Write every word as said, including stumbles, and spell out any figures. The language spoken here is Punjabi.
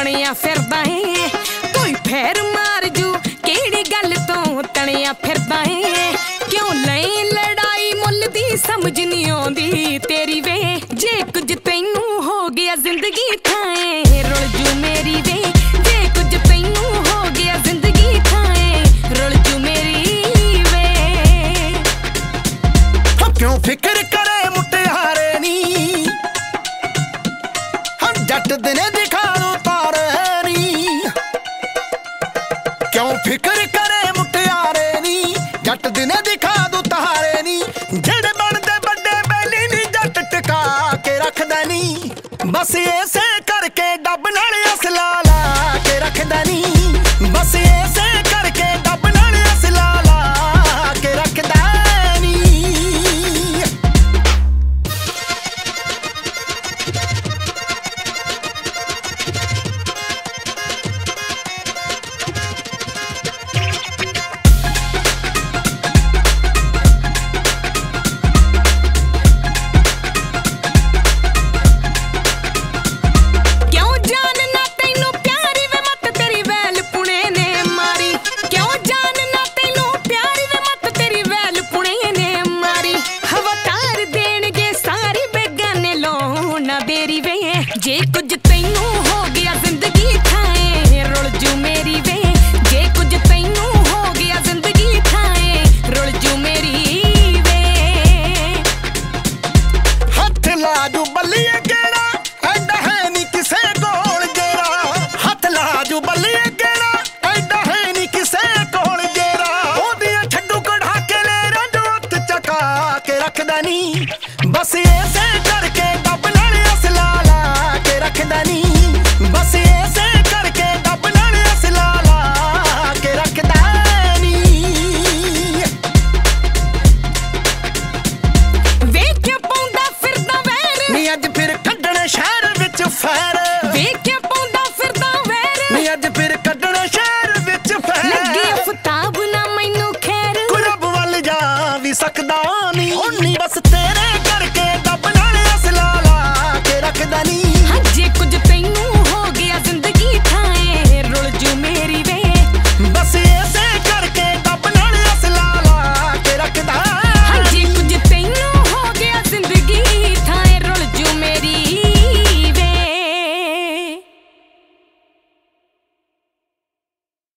ਬਣਿਆ ਫਿਰਦਾ ਏ ਕੋਈ ਫੇਰ ਮਾਰ ਜੂ ਕਿਹੜੀ ਗੱਲ ਤੋਂ ਤਣਿਆ ਫਿਰਦਾ ਏ ਕਿਉਂ ਲਈ ਲੜਾਈ ਮੁੱਲ ਦੀ ਸਮਝ ਨਹੀਂ ਆਉਂਦੀ ਤੇਰੀ ਵੇ ਜੇ ਕੁਝ ਤੈਨੂੰ ਹੋ ਗਿਆ ਜ਼ਿੰਦਗੀ ਥਾਏ ਰੁਲ ਜੂ ਮੇਰੀ ਵੇ ਜੇ ਕੁਝ ਤੈਨੂੰ ਹੋ ਗਿਆ ਜ਼ਿੰਦਗੀ ਥਾਏ ਰੁਲ ਜੂ ਮੇਰੀ ਵੇ ਕਿਉਂ ਫਿਕਰ ਕਰੇ ਮੁਟਿਆਰੇ ਨੀ ਹਮ ਜੱਟ ਦਿਨੇ ਦਿਖਾ ਦੋ ਤਾਰੇ ਨੀ ਕਿਉਂ ਫਿਕਰ ਕਰੇ ਮੁਟਿਆਰੇ ਨੀ ਜੱਟ ਦਿਨੇ ਦਿਖਾ ਦੋ ਤਾਰੇ ਨੀ ਜਿਹੜੇ ਬਣਦੇ ਵੱਡੇ ਬੈਲੀ ਨੀ ਜੱਟ ਟਿਕਾ ਕੇ ਰੱਖਦਾ ਨੀ ਬਸ ਐਸੇ ਕਰਕੇ ਡੱਬ ਨਾਲ ਅਸਲਾ ਲਾ ਕੇ ਰੱਖਦਾ ਨੀ ਬਸ ਐਸੇ ਕਰਕੇ ਡੱਬ ਨਾਲ ਅਸਲਾ ਲਾ ਕੇ ਰੱਖਦਾ ਜੇ ਕੁਝ ਤੈਨੂੰ ਹੋ ਗਿਆ ਜ਼ਿੰਦਗੀ ਥਾਏ ਰੁਲ ਜੂ ਮੇਰੀ ਵੇ ਜੇ ਕੁਝ ਤੈਨੂੰ ਹੋ ਗਿਆ ਜ਼ਿੰਦਗੀ ਥਾਏ ਰੁਲ ਜੂ ਮੇਰੀ ਵੇ ਹੱਥ ਲਾ ਜੂ ਬੱਲੀਏ ਗੇੜਾ ਐਡਾ ਹੈ ਨੀ ਕਿਸੇ ਕੋਲ ਜੇਰਾ ਹੱਥ ਲਾ ਜੂ ਬੱਲੀਏ ਗੇੜਾ ਐਡਾ ਹੈ ਨੀ ਕਿਸੇ ਕੋਲ ਜੇਰਾ ਉਹਦੀਆਂ ਛੱਡੂ ਕਢਾ ਕੇ ਲੈ ਰੰਜੋਤ ਚਕਾ ਕੇ ਰੱਖਦਾ ਨੀ ਬਸ ਐਸੇ ਕਰਕੇ ਡੱਬ ਨਾਲ ਅਸਲਾ ਲਾ ਕੇ ਰੱਖਦਾ ਨੀ ਬਸ ਐਸੇ ਕਰਕੇ ਡੱਬ ਨਾਲ ਅਸਲਾ ਲਾ ਕੇ ਰੱਖਦਾ ਨੀ ਵੇਖ ਪਾਉਂਦਾ ਫਿਰਦਾ ਵੈਰ ਨੀ ਅੱਜ ਫਿਰ ਕੱਢਣ ਸ਼ਹਿਰ ਵਿੱਚ ਫੈਰ ਵੇਖ ਪਾਉਂਦਾ ਫਿਰਦਾ ਵੈਰ ਨੀ ਅੱਜ ਫਿਰ ਕੱਢਣ ਸ਼ਹਿਰ ਵਿੱਚ ਫੈਰ ਲੱਗੀ ਅਫਤਾਬ ਨਾ ਮੈਨੂੰ ਖੈਰ ਕੋਈ ਰੱਬ ਵੱਲ ਜਾ ਵੀ ਸਕਦਾ ਨੀ